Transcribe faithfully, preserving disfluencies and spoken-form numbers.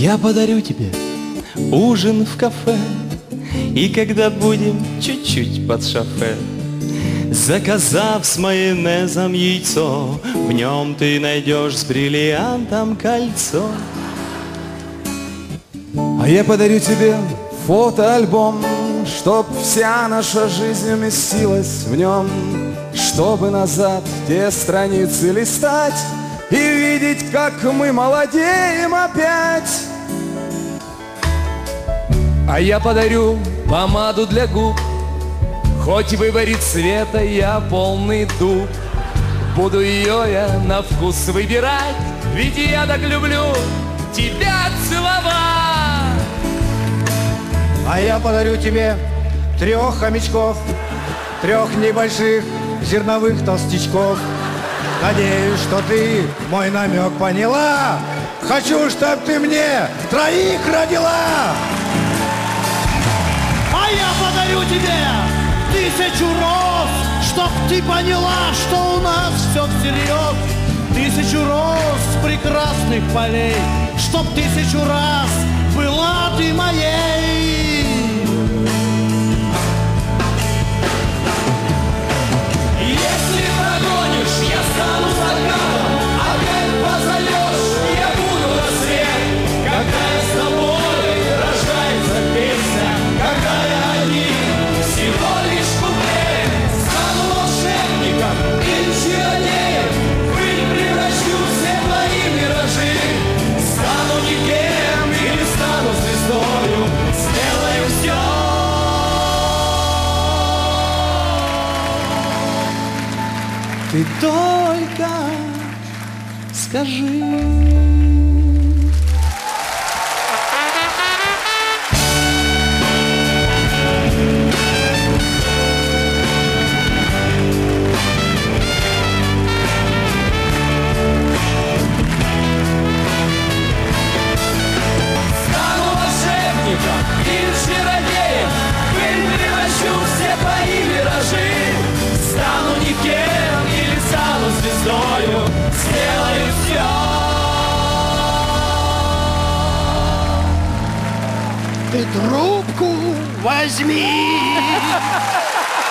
Я подарю тебе ужин в кафе, и когда будем чуть-чуть под шофе, заказав с майонезом яйцо, в нем ты найдешь с бриллиантом кольцо. А я подарю тебе фотоальбом, чтоб вся наша жизнь уместилась в нем, чтобы назад те страницы листать и видеть, как мы молодеем опять. А я подарю помаду для губ, хоть выборит цвета я полный дуб. Буду ее я на вкус выбирать, ведь я так люблю тебя целовать. А я подарю тебе трех хомячков, трех небольших зерновых толстячков. Надеюсь, что ты мой намек поняла. Хочу, чтоб ты мне троих родила. А я подарю тебе тысячу роз, чтоб ты поняла, что у нас все всерьез. Тысячу роз прекрасных полей, чтоб тысячу раз была ты моей. Если прогонишь, я стану закатом, опять позовешь, я буду рассвет. Когда я с тобой, рождается песня, когда я один, всего лишь куплет. Стану волшебником или чародеем, пыль превращу все твои миражи. Стану никем или стану звездою, сделаю все. Ты только скажи. Стану волшебником или чародеем, пыль превращу все твои миражи. Стану никем или стану звездою, сделаю все. Ты трубку возьми.